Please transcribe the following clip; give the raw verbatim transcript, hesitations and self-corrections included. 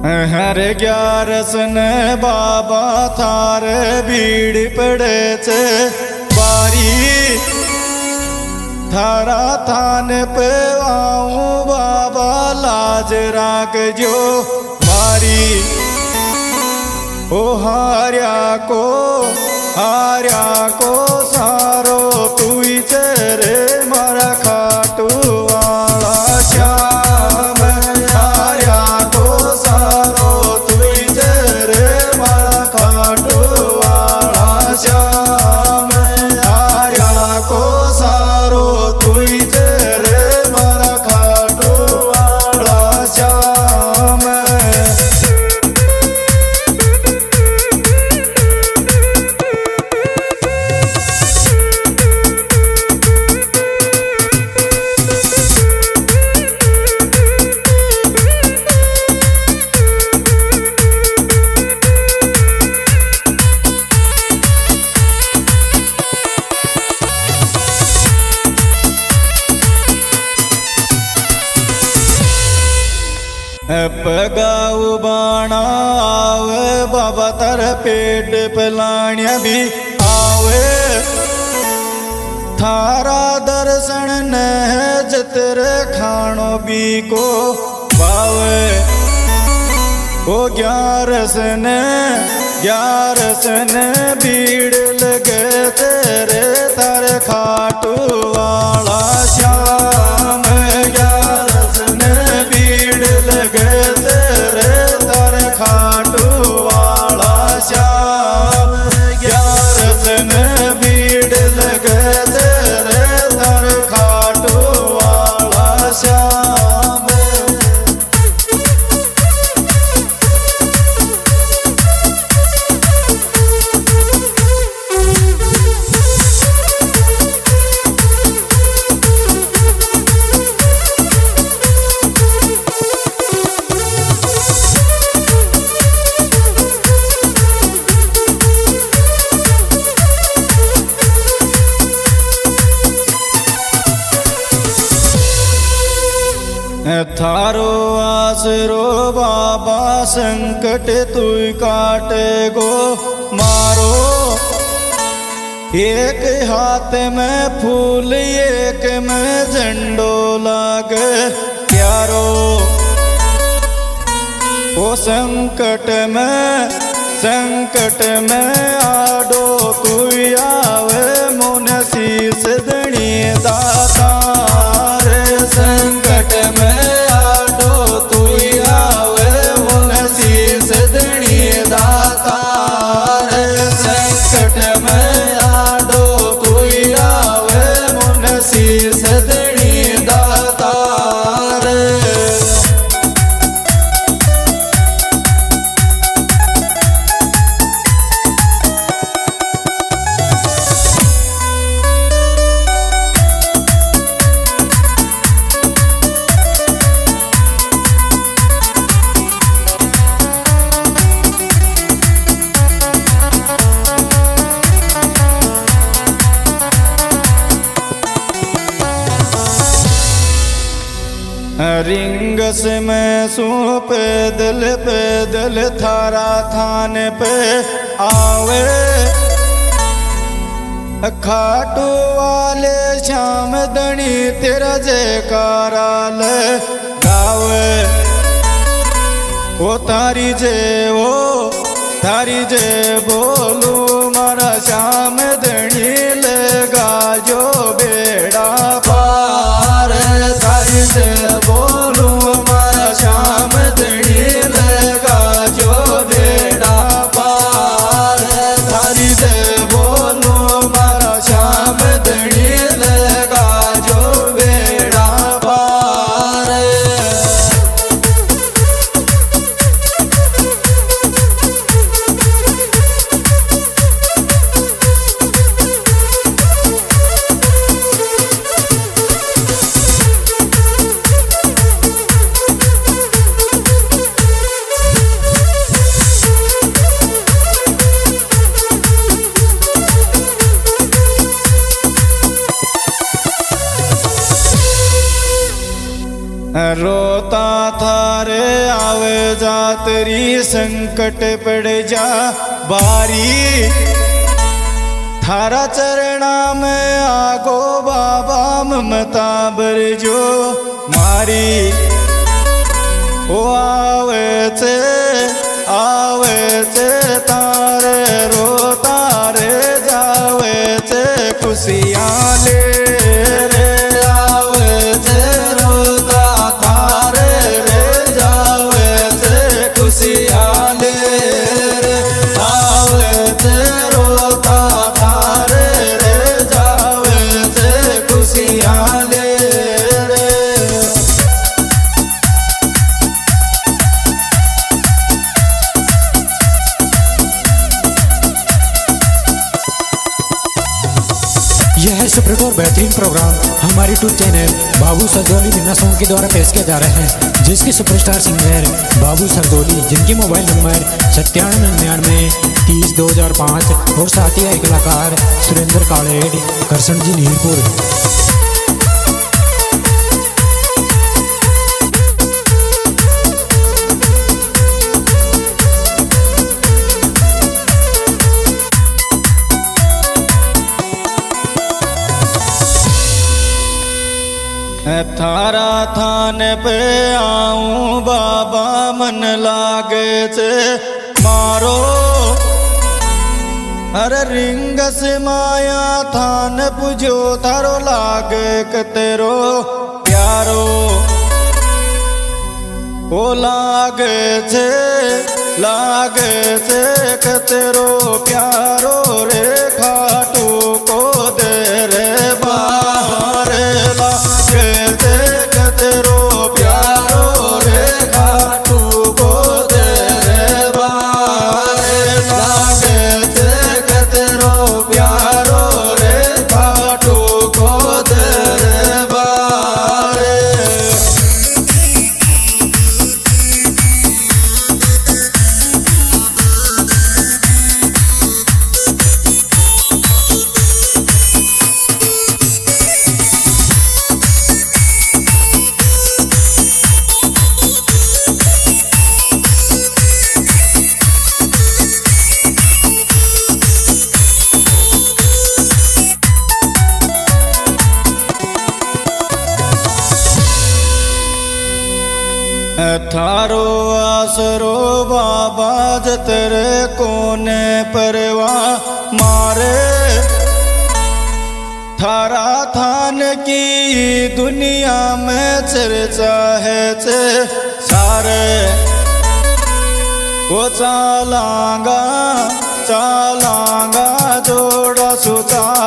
हर ग्यारस ने बाबा थार भीड़ पड़े छे बारी थारा थान पे आऊं बाबा लाज राख जो मारी ओ हार्या को हार्या को सारो तू ही चेरे मारा खाटू वाला श्याम हार्या को सारो तू ही चेरे मारा खाटू वाला श्याम हार्या को सारो तू ही चेरे मारा खाटू वाला श्याम। पगाऊ बाणा आवे बाबा तर पेट पलाणिया भी आवे थारा दर्शन न जतर खाणो भी को पावे ओ ग्यारस ने ग्यारस ने भीड़ लगे तेरे तर खाटू वाला श्याम ग्यारस ने भीड़ लगे तेरे तर खाटू वाला श्याम ग्यारस ने भीड़ लगे तेरे तर खाटू वाला श्याम। थारो आसरो बाबा संकट तू काटे गो मारो एक हाथ में फूल एक में झंडो लागे प्यारो ओ संकट में संकट में आडो तू आवे मोन शीस दणी दाता संकट में आडो तू आवे मोन शीस दणी दाता संकट में आडो तू आवे मोन शीस दणी दाता। रिंगस में सू पैदल पैदल थारा थान पे आवे खाटू वाले श्याम दणी तेरा जयकारा ले गावे ओ तारी जय ओ तारी जय बोलू मारा श्याम दणी लगा जो बेड़ा पार तारी जय बोलू मारा श्याम दणी लगा जो बेड़ा पार तारी जय बोलू मारा श्याम दणी लगा जो बेड़ा पार। आवे जातरी संकट पड़ जा बारी थारा चरणा में आगो बाबा ममता बरजो मारी ओ आवे चे आवे चे तारे रो तारे जावे चे खुशियाँ ले रे आवे चे रोता थारे रे जावे चे खुशियाँ ले रे आवे चे रोता थारे रे जावे चे खुशियाँ ले यह है सुप्रत और बेहतरीन प्रोग्राम हमारे यूट्यूब चैनल बाबू सरदोली बिना सॉन्ग के द्वारा पेश किया जा रहा है, जिसके सुपरस्टार सिंगर बाबू सरदोली, जिनकी मोबाइल नंबर सत्तानवे निन्यानवे तीस दो हजार पाँच और साथ ही कलाकार सुरेंद्र कालेड करसन जी नीरपुर। थारा थान पे आऊं बाबा मन लागे चे मारो अरे रिंग से माया थान पुजो थारो लागे कतेरो प्यारो ओ लागे छे लागे छे कतेरो प्यारो रे खाटू को दे रे बारे लागे छे कतेरो प्यारो रे खाटू को दे रे बारे लागे छे कतेरो प्यारो रे खाटू को दे रे बारे। थारो आसरो बाबा जतरे कोने परवा मारे थारा थान की दुनिया में चर्चा है चे सारे वो चालांगा चालांगा जोड़ा सुचा